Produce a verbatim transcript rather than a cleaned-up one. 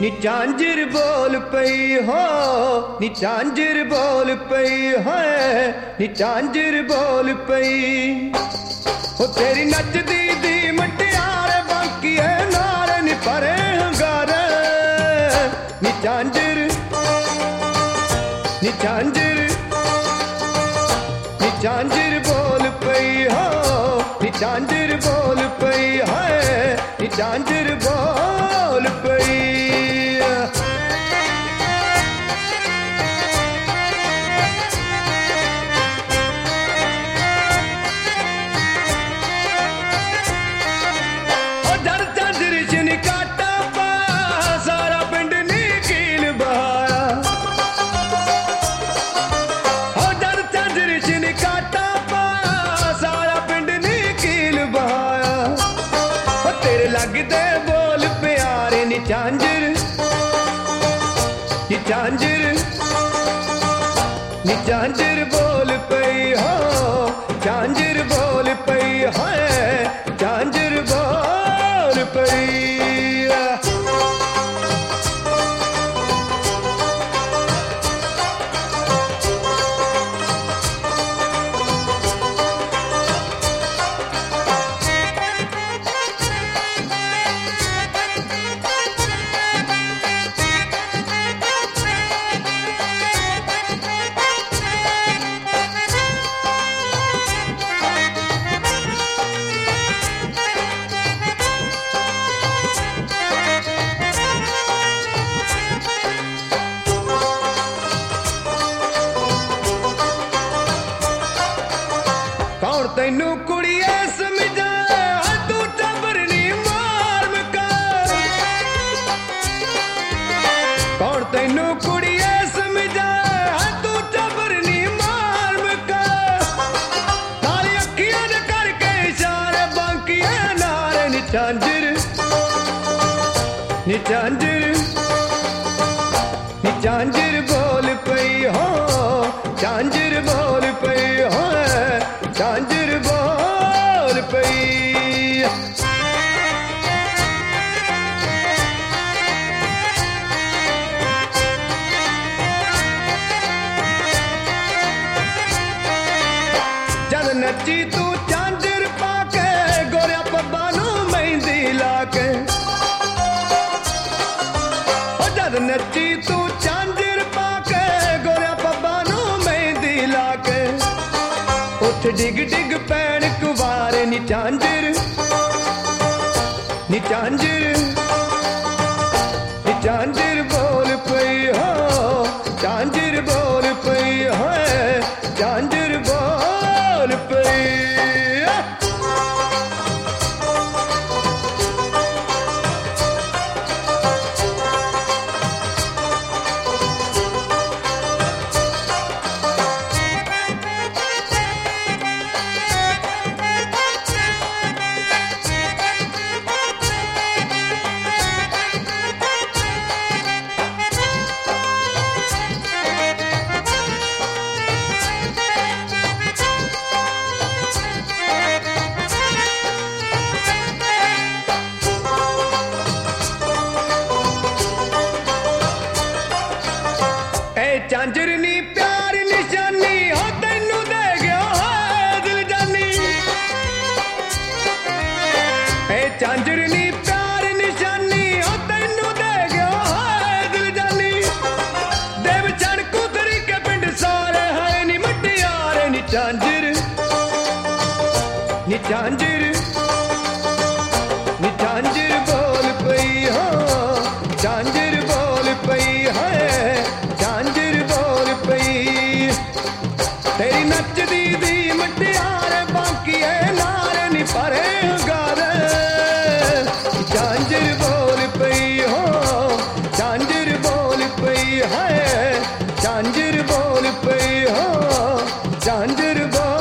नी झांझर बोल पई हो, नी झांझर बोल पई है, नी झांझर बोल पई हो। तेरी नचदी दी मटियार बाकी है नार नी परे हंगार। नी झांझर नी झांझर नी झांझर बोल पई हो, नी झांझर बोल पई है, नी झांझर बोल पई। लगदे बोल प्यारे नी झांझर, नी झांझर नी झांझर बोल पई हो, झांझर बोल पई है, झांझर बोल पई। कौन तैनू कुड़िए समझा तू टबरनी मार मकार। कौन तैनू कुड़िए समझा तू टबरनी मार मकार। तारी अखियां ने करके इशारे बाकी है नार नी झांझर, नी झांझर नी झांझर बोल पई हो, झांझर बोल पई हो, झांझर बोल पई। जद नची तू झांझर पाके गोरिया पब्बा नू मेहंदी लाके। जद नची तू झांझर पाके गोरिया पब्बा नू मेहंदी लाके। उठ डिग डिग पैन कुवारे नी झांझर, नी झांझर नी झांझर बोल पई हो, झांझर बोल पई है, झांझर बोल पई। झांझर नी प्यार निशानी हो तैनू दे गया है दिल जानी। ए झांझर नी प्यार निशानी हो तैनू दे गया है दिल जानी। देव चढ़ कुदरी के पिंड सारे है नी मटियार नी झांझर, नी झांझर नी झांझर बोल पई हो, झांझर बोल पई है, झांझर बोल पई। तेरी नचदी दी मटियार बाकी है नार नी परे हंगार। झांझर बोल पई हो, झांझर बोल पई है, झांझर बोल पई हो, झांझर बोल